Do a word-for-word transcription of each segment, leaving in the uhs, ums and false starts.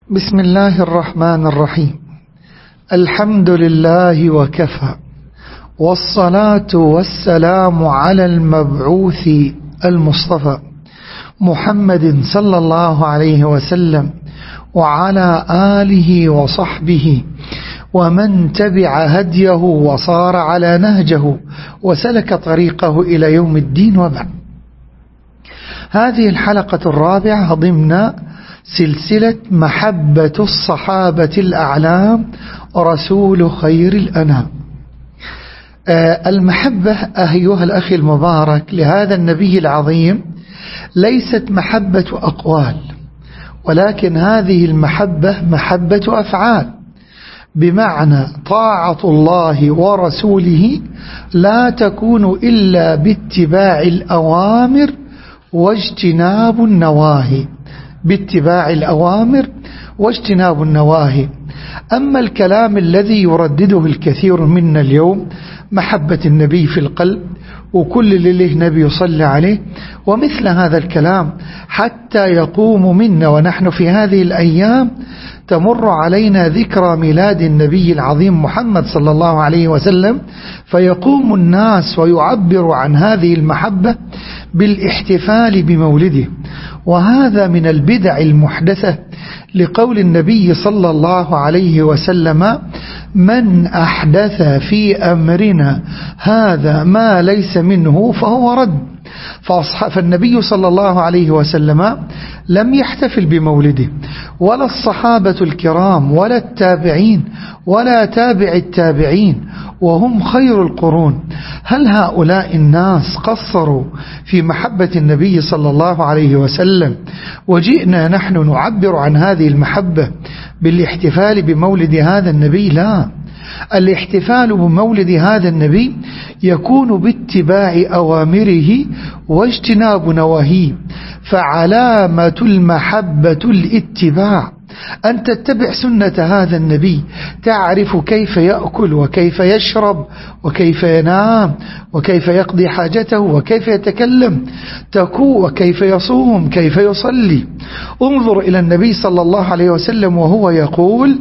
بسم الله الرحمن الرحيم. الحمد لله وكفى، والصلاة والسلام على المبعوث المصطفى محمد صلى الله عليه وسلم وعلى آله وصحبه ومن تبع هديه وصار على نهجه وسلك طريقه إلى يوم الدين، وبعد. هذه الحلقة الرابعة ضمن سلسلة محبة الصحابة الأعلام رسول خير الأنام. المحبة أيها الأخي المبارك لهذا النبي العظيم ليست محبة أقوال، ولكن هذه المحبة محبة أفعال، بمعنى طاعة الله ورسوله لا تكون إلا باتباع الأوامر واجتناب النواهي، باتباع الأوامر واجتناب النواهي. أما الكلام الذي يردده الكثير منا اليوم محبة النبي في القلب، وكل اللي له نبي يصلي عليه، ومثل هذا الكلام حتى يقوم منا، ونحن في هذه الأيام تمر علينا ذكرى ميلاد النبي العظيم محمد صلى الله عليه وسلم، فيقوم الناس ويعبر عن هذه المحبة بالاحتفال بمولده. وهذا من البدع المحدثة، لقول النبي صلى الله عليه وسلم: من أحدث في أمرنا هذا ما ليس منه فهو رد. فالنبي صلى الله عليه وسلم لم يحتفل بمولده، ولا الصحابة الكرام ولا التابعين ولا تابع التابعين، وهم خير القرون. هل هؤلاء الناس قصروا في محبة النبي صلى الله عليه وسلم، وجئنا نحن نعبر عن هذه المحبة بالاحتفال بمولد هذا النبي؟ لا، الاحتفال بمولد هذا النبي يكون باتباع أوامره واجتناب نواهيه. فعلامة المحبة الاتباع، أن تتبع سنة هذا النبي، تعرف كيف يأكل وكيف يشرب وكيف ينام وكيف يقضي حاجته وكيف يتكلم تكو وكيف يصوم كيف يصلي. انظر إلى النبي صلى الله عليه وسلم وهو يقول: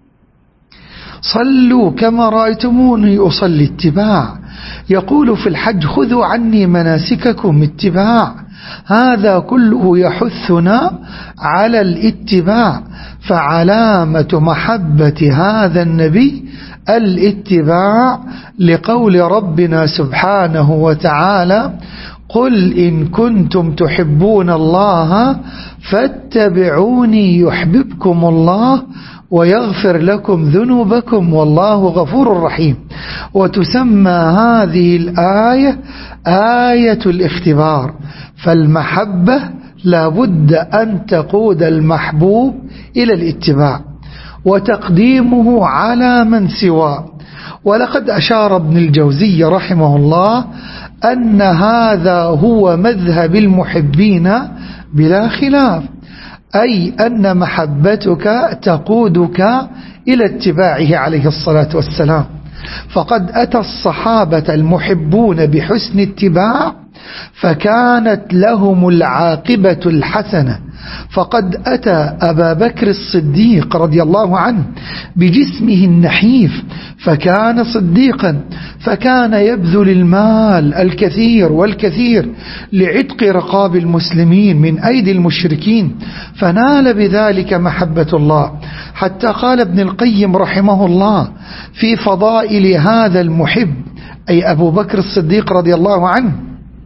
صلوا كما رأيتموني أصلي، اتباع. يقول في الحج: خذوا عني مناسككم، اتباع. هذا كله يحثنا على الاتباع. فعلامة محبة هذا النبي الاتباع، لقول ربنا سبحانه وتعالى: قل إن كنتم تحبون الله فاتبعوني يحببكم الله ويغفر لكم ذنوبكم والله غفور رحيم. وتسمى هذه الآية آية الاختبار. فالمحبة لابد أن تقود المحبوب إلى الاتباع وتقديمه على من سواه. ولقد أشار ابن الجوزي رحمه الله أن هذا هو مذهب المحبين بلا خلاف، أي أن محبتك تقودك إلى اتباعه عليه الصلاة والسلام. فقد أتى الصحابة المحبون بحسن اتباع فكانت لهم العاقبة الحسنة. فقد أتى أبا بكر الصديق رضي الله عنه بجسمه النحيف فكان صديقا، فكان يبذل المال الكثير والكثير لعتق رقاب المسلمين من أيدي المشركين، فنال بذلك محبة الله. حتى قال ابن القيم رحمه الله في فضائل هذا المحب، أي أبو بكر الصديق رضي الله عنه: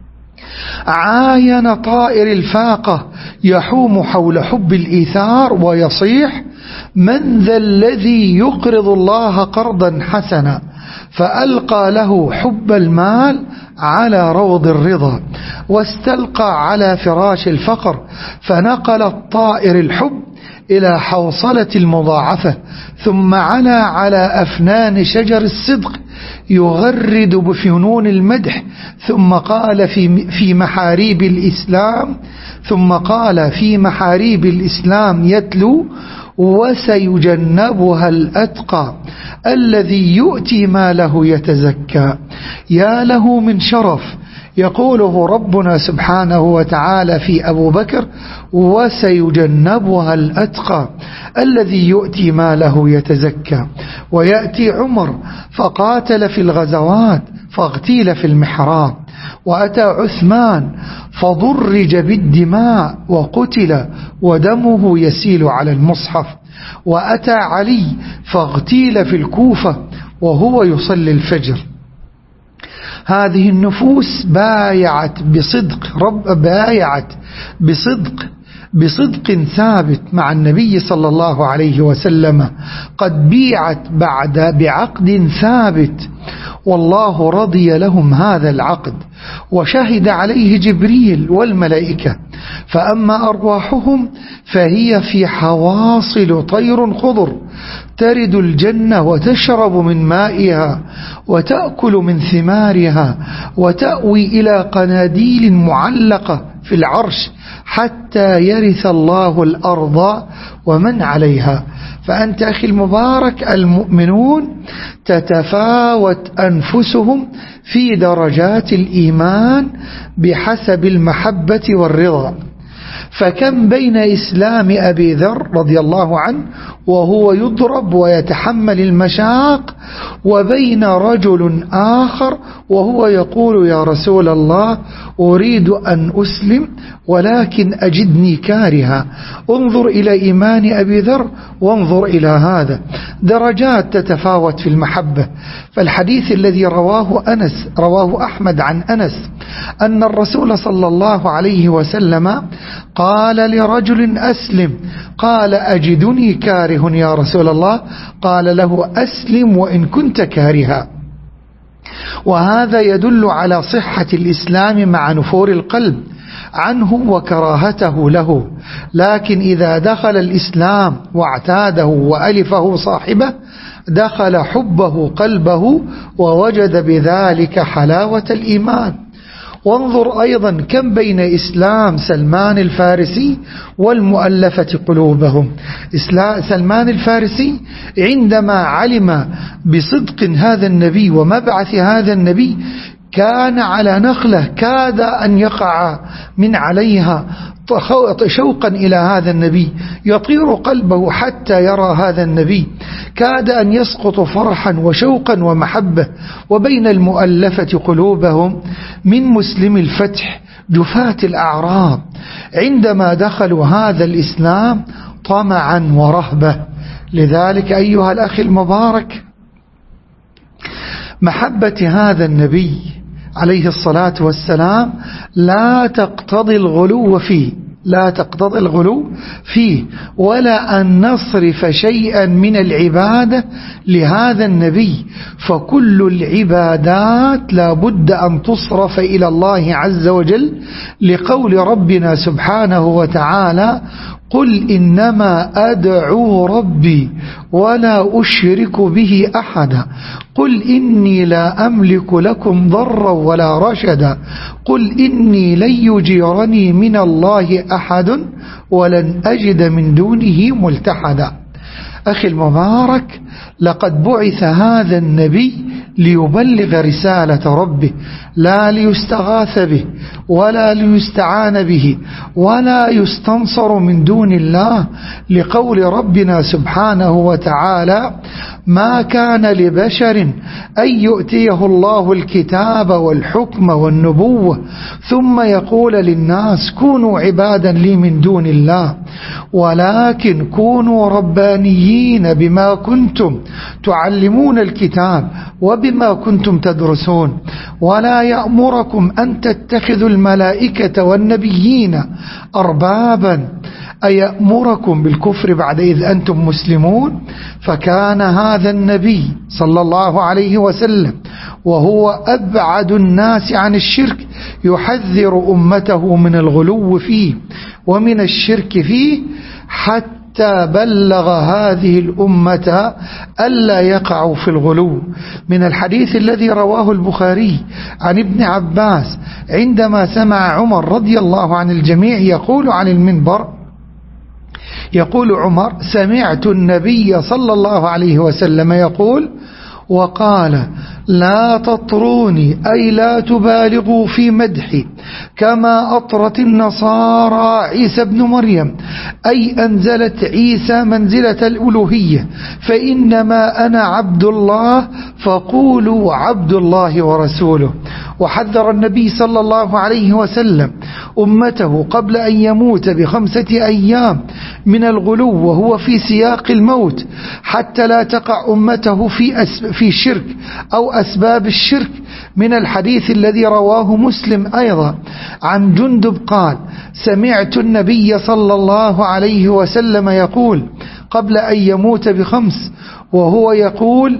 عاين طائر الفاقة يحوم حول حب الإيثار ويصيح: من ذا الذي يقرض الله قرضا حسنا؟ فألقى له حب المال على روض الرضا، واستلقى على فراش الفقر، فنقل الطائر الحب إلى حوصلة المضاعفة، ثم علا على أفنان شجر الصدق يغرد بفنون المدح، ثم قال في في محاريب الإسلام ثم قال في محاريب الإسلام يتلو: وسيجنبها الأتقى الذي يؤتي ماله يتزكى. يا له من شرف، يقوله ربنا سبحانه وتعالى في أبو بكر: وسيجنبها الأتقى الذي يؤتي ماله يتزكى. ويأتي عمر فقاتل في الغزوات فاغتيل في المحراب. وأتى عثمان فضرج بالدماء وقتل ودمه يسيل على المصحف. وأتى علي فاغتيل في الكوفة وهو يصلي الفجر. هذه النفوس بايعت بصدق رب بايعت بصدق بصدق ثابت مع النبي صلى الله عليه وسلم، قد بيعت بعد بعقد ثابت، والله رضي لهم هذا العقد وشهد عليه جبريل والملائكة. فأما أرواحهم فهي في حواصل طير خضر ترد الجنة وتشرب من مائها وتأكل من ثمارها وتأوي إلى قناديل معلقة في العرش حتى يرث الله الأرض ومن عليها. فأنت أخي المبارك، المؤمنون تتفاوت أنفسهم في درجات الإيمان بحسب المحبة والرضا. فكم بين إسلام أبي ذر رضي الله عنه وهو يضرب ويتحمل المشاق، وبين رجل آخر وهو يقول: يا رسول الله أريد أن أسلم ولكن أجدني كارها. انظر إلى إيمان أبي ذر وانظر إلى هذا، درجات تتفاوت في المحبة. فالحديث الذي رواه أنس رواه أحمد عن أنس أن الرسول صلى الله عليه وسلم قال لرجل: أسلم. قال: أجدني كاره يا رسول الله. قال له: أسلم وإن كنت كارها. وهذا يدل على صحة الإسلام مع نفور القلب عنه وكراهته له. لكن إذا دخل الإسلام واعتاده وألفه صاحبه دخل حبه قلبه ووجد بذلك حلاوة الإيمان. وانظر أيضا كم بين إسلام سلمان الفارسي والمؤلفة قلوبهم. سلمان الفارسي عندما علم بصدق هذا النبي ومبعث هذا النبي كان على نخلة كاد أن يقع من عليها شوقا إلى هذا النبي، يطير قلبه حتى يرى هذا النبي، كاد أن يسقط فرحا وشوقا ومحبة. وبين المؤلفة قلوبهم من مسلم الفتح جفاة الأعراب عندما دخلوا هذا الإسلام طمعا ورهبة. لذلك أيها الأخ المبارك، محبة هذا النبي عليه الصلاة والسلام لا تقتضي الغلو فيه لا تقتضي الغلو فيه ولا أن نصرف شيئا من العبادة لهذا النبي. فكل العبادات لا بد أن تصرف إلى الله عز وجل، لقول ربنا سبحانه وتعالى: قل إنما أدعو ربي ولا أشرك به أحدا، قل إني لا أملك لكم ضرا ولا رشدا، قل إني لن يجيرني من الله أحد ولن أجد من دونه ملتحدا. أخي المبارك، لقد بعث هذا النبي ليبلغ رسالة ربه، لا ليستغاث به ولا ليستعان به ولا يستنصر من دون الله، لقول ربنا سبحانه وتعالى: ما كان لبشر أن يؤتيه الله الكتاب والحكم والنبوة ثم يقول للناس كونوا عبادا لي من دون الله، ولكن كونوا ربانيين بما كنتم تعلمون الكتاب وبما كنتم تدرسون، ولا يأمركم أن تتخذوا الملائكة والنبيين أربابا أيأمركم بالكفر بعد إذ أنتم مسلمون. فكان هذا النبي صلى الله عليه وسلم وهو أبعد الناس عن الشرك يحذر أمته من الغلو فيه ومن الشرك فيه، حتى بلغ هذه الأمة ألا يقعوا في الغلو. من الحديث الذي رواه البخاري عن ابن عباس عندما سمع عمر رضي الله عن الجميع يقول عن المنبر، يقول عمر: سمعت النبي صلى الله عليه وسلم يقول: وقال: لا تطروني أي لا تبالغوا في مدحي كما أطرت النصارى عيسى بن مريم، أي أنزلت عيسى منزلة الألوهية، فإنما أنا عبد الله فقولوا عبد الله ورسوله. وحذر النبي صلى الله عليه وسلم أمته قبل أن يموت بخمسة أيام من الغلو وهو في سياق الموت، حتى لا تقع أمته في في شرك أو أسباب الشرك، من الحديث الذي رواه مسلم أيضا عن جندب قال: سمعت النبي صلى الله عليه وسلم يقول قبل أن يموت بخمس، وهو يقول: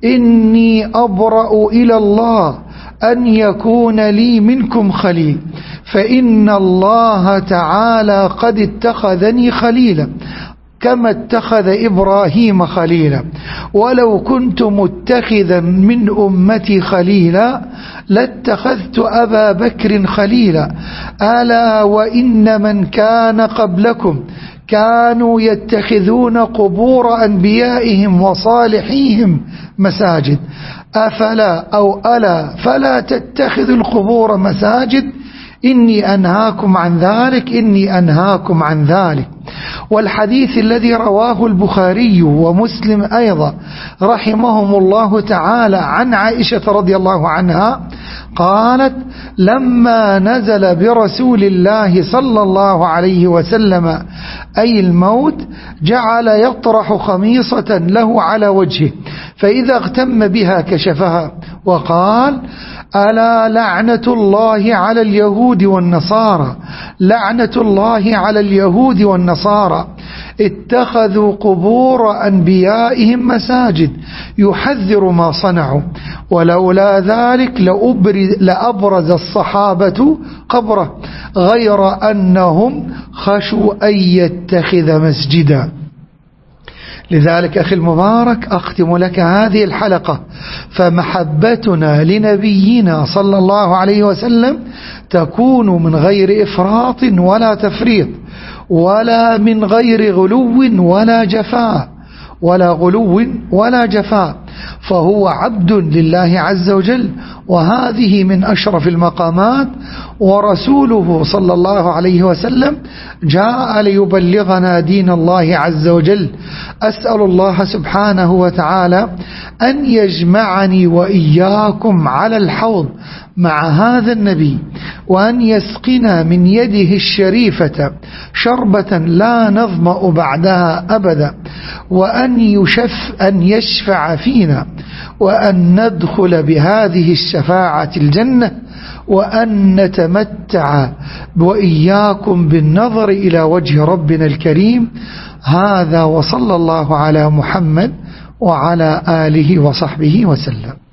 إني أبرأ إلى الله أن يكون لي منكم خليل، فإن الله تعالى قد اتخذني خليلا كما اتخذ إبراهيم خليلا، ولو كنت متخذا من أمتي خليلا لاتخذت أبا بكر خليلا، ألا وإن من كان قبلكم كانوا يتخذون قبور أنبيائهم وصالحيهم مساجد، أفلا أو ألا فلا تتخذوا القبور مساجد، إني أنهاكم عن ذلك إني أنهاكم عن ذلك. والحديث الذي رواه البخاري ومسلم أيضا رحمهم الله تعالى عن عائشة رضي الله عنها قالت: لما نزل برسول الله صلى الله عليه وسلم أي الموت جعل يطرح خميصة له على وجهه، فإذا اغتم بها كشفها وقال: ألا لعنة الله على اليهود والنصارى لعنة الله على اليهود والنصارى اتخذوا قبور أنبيائهم مساجد، يحذر ما صنعوا، ولولا ذلك لأبرز الصحابة قبره غير أنهم خشوا أن يتخذ مسجدا. لذلك أخي المبارك أختم لك هذه الحلقة، فمحبتنا لنبينا صلى الله عليه وسلم تكون من غير إفراط ولا تفريط، ولا من غير غلو ولا جفاء ولا غلو ولا جفاء، فهو عبد لله عز وجل، وهذه من أشرف المقامات، ورسوله صلى الله عليه وسلم جاء ليبلغنا دين الله عز وجل. أسأل الله سبحانه وتعالى أن يجمعني وإياكم على الحوض مع هذا النبي، وأن يسقنا من يده الشريفة شربة لا نظمأ بعدها أبدا، وأن يشف أن يشفع فينا، وأن ندخل بهذه الشفاعة الجنة، وأن نتمتع وإياكم بالنظر إلى وجه ربنا الكريم. هذا، وصلى الله على محمد وعلى آله وصحبه وسلم.